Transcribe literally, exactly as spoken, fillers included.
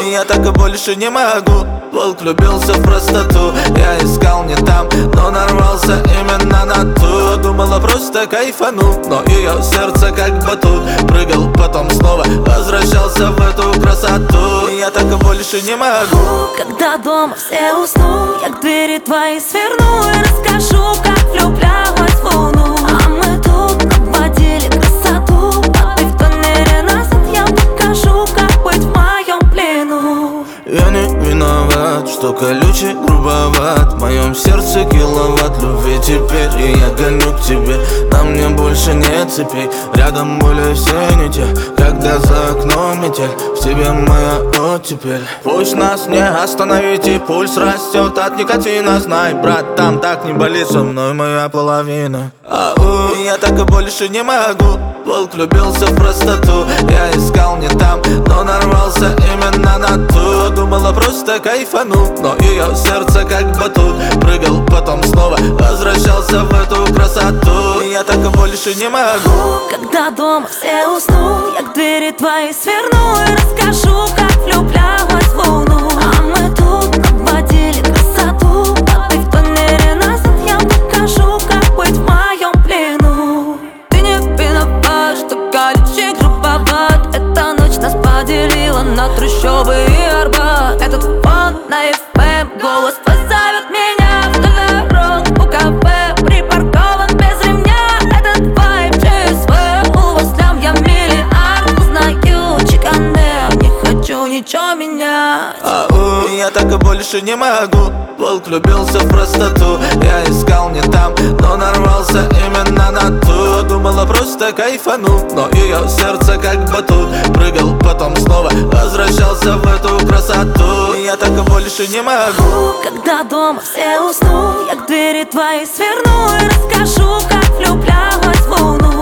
Я так и больше не могу. Волк влюбился в простоту. Я искал не там, но нарвался именно на ту. Думала просто кайфану, но ее сердце как батут. Прыгал, потом снова возвращался в эту красоту. Я так и больше не могу. Когда дома все уснут, я к двери твоей сверну и расскажу, как влюблялась в луну. А мы тут обводили красоту, а ты в тоннеле назад. Я покажу, как быть в моем плену. Я не виноват, что колючий, грубоват. В моем сердце киловатт любви теперь, и я гоню к тебе. На мне больше нет цепей, рядом более все не те. Когда за окном метель, в тебе моя оттепель. Пусть нас не остановить, и пульс растет от никотина. Знай, брат, там так не болит, со мной моя половина. Ау, я так и больше не могу. Волк влюбился в простоту. Я искал не там, но нарвался именно на ту. Думала просто кайфану, но ее сердце как батут. Прыгал, потом снова возвращался в эту красоту. Я так и больше не могу. Когда дома все уснут, я к двери твоей сверну и расскажу, как влюблялась в луну. А мы тут обводили красоту, а ты в тоннеле назад. Я покажу, как быть в моем плену. Ты не виноват, что колючий, грубоват. Эта ночь нас поделила на трущобы и Арбат. Этот фон на эф эм, голос позовет меня в дорог у кафе, припаркован без ремня. Этот вайб ЧСВ, у вас там я миллиард. Узнаю чеканер, не хочу ничего менять. Ау, я так и больше не могу. Волк влюбился в простоту. Я искал не там, но нарвался именно на ту. Думала просто кайфану, но ее сердце как батут. Прыгал, потом снова возвращался в эту красоту. Я так и больше не могу. Когда дома все уснут, я к двери твоей сверну и расскажу, как влюблялась в луну.